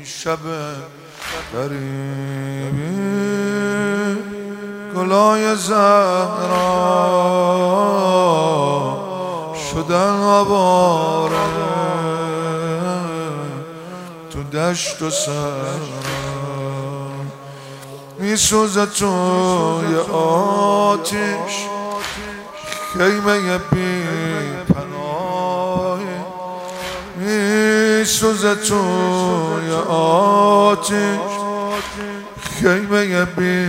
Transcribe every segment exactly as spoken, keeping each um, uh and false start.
شب غریبی گلای زهرا شدن آواره تو دشت و صحرا میسوزه توی آتیش خیمه بی پناهی میسوزه توی آتیش خیمه بی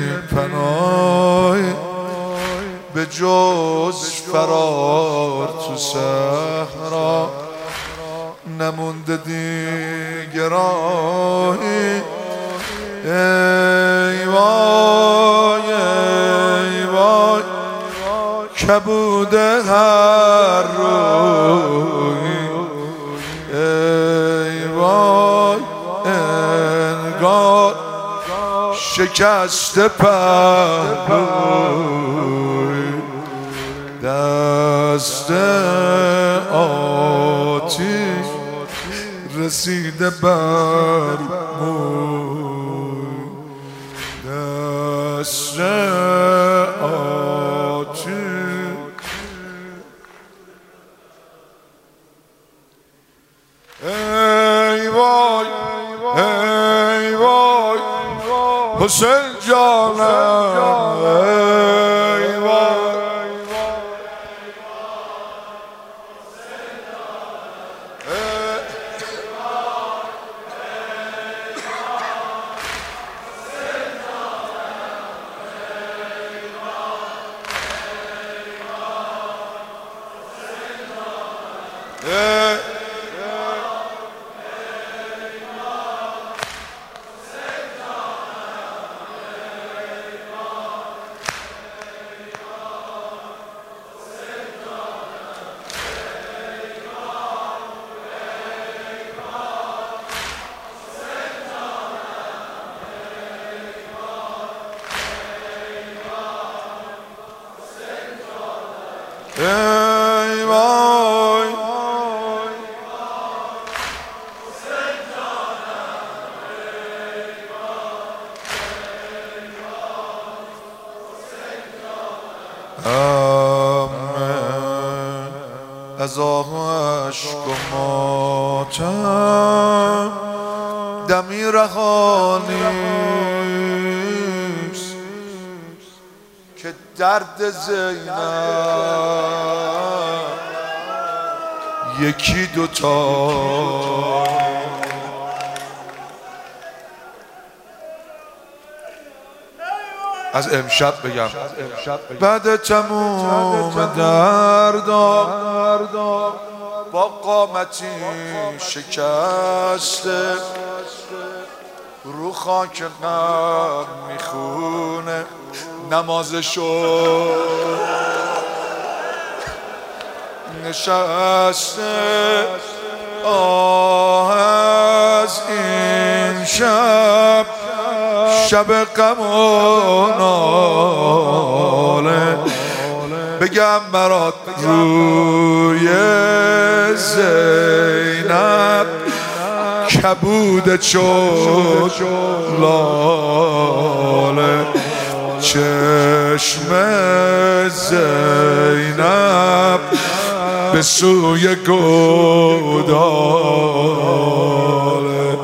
پناهی به جز فرار تو صحرا نمونده دیگه راهی ای وای ای وای کبود هر روی ای وای انگار شکست پهلوی دست آتیش رسیده بر موی دست آتیش ای وای ای وای حسین جانم ای وای ای وای همه از آه و عشق و ماتم دمی رهانیست که درد زینب یکی دوتا از امشب بگم بعد تموم دردا با قامتی شکسته رو خاک غم میخونه نمازشو نشسته آه از این شب شب غم و ناله بگم برات روی زینب کبود چون لاله چشم زینب به سوی گوداله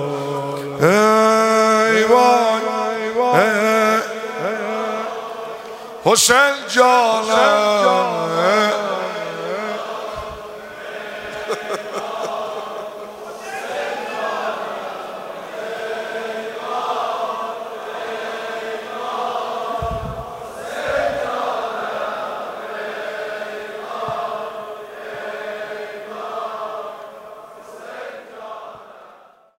ای وای حسین جانم